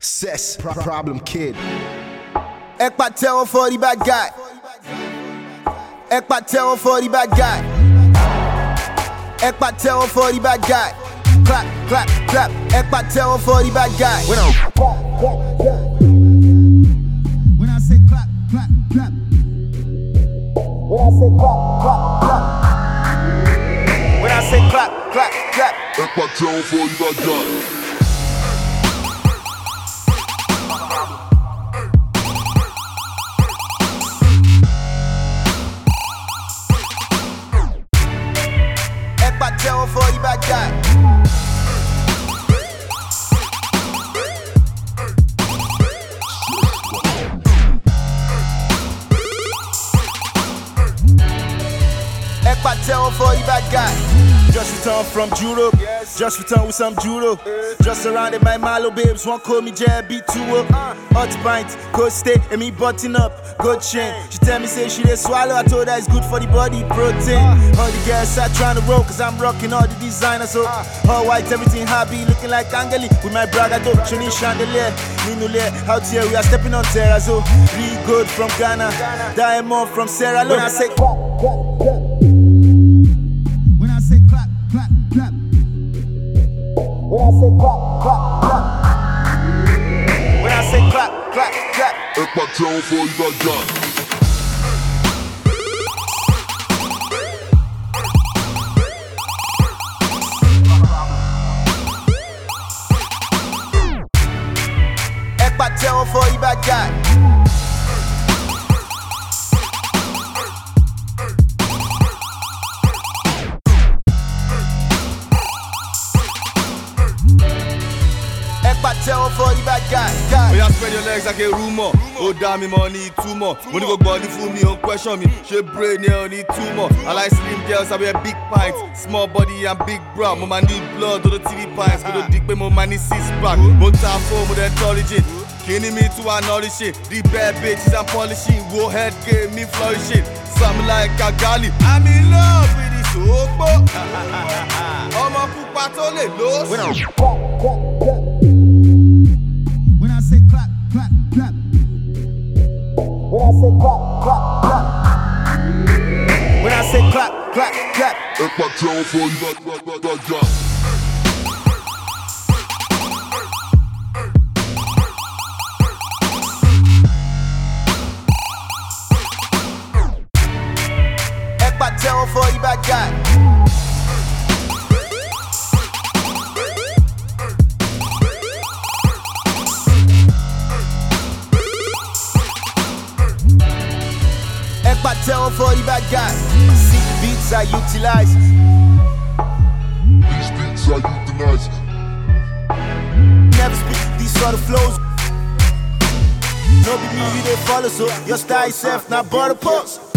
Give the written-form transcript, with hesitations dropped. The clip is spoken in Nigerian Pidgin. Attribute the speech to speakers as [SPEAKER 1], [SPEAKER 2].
[SPEAKER 1] Cess, problem kid. Ek patel for the bad guy. Ek patel for the bad guy. Ek patel for the bad guy. Clap, clap, clap. Ek patel for the bad guy. When I say clap, clap, clap. When I say clap, clap, clap. When I say clap, clap, clap.
[SPEAKER 2] Ek patel for the bad guy.
[SPEAKER 1] Patel for the bad guy. Ek patel for the bad guy. Just returned from Europe, just returned with some judo. Just surrounded by Malo babes, one call me JB2. Hot pint, cold stay, and me button up, good chain. She tell me say she dey swallow, I told her it's good for the body, protein. All the girls are trying to roll, cause I'm rocking all the designers. So all white, everything happy, looking like Angeli. With my brother though, Chini Chandelier, Ninule, out here we are stepping on terrazzo. Really good from Ghana, Diamond from Sierra Leone. When I say clap, clap, clap. When I say clap, clap, clap. When I say clap, clap, clap. When I say clap, clap, clap.
[SPEAKER 2] Ek patel for the bad guy.
[SPEAKER 1] Ek patel for the bad guy. Patel for the bad guy.
[SPEAKER 3] Oh, yeah, spread your legs like a rumor. Oh, damn, me money too much. When you go body fool me, don't question me. She brain, yeah, need too much. I like slim girls, I wear big pints. Small body and big bra. Mama need blood, do the TV pints. Go to dick, but mama need six pack. Motor phone with intelligent. Killing me to acknowledge it. The bad bitches I'm polishing. Warhead game, me flourishing. Something like a galley. I'm in love with this opo. I'ma put patrol it, los.
[SPEAKER 1] When I say clap, clap, clap. When I say clap, clap, clap. When I say clap, clap, clap.
[SPEAKER 2] Ek patel for the bad guy.
[SPEAKER 1] Ek patel for the bad guy. Ek patel for the bad guy. Sick beats I utilize.
[SPEAKER 2] These beats are euthanized.
[SPEAKER 1] Never speak these sort of flows. No be me you dey follow, so your style self not butter post.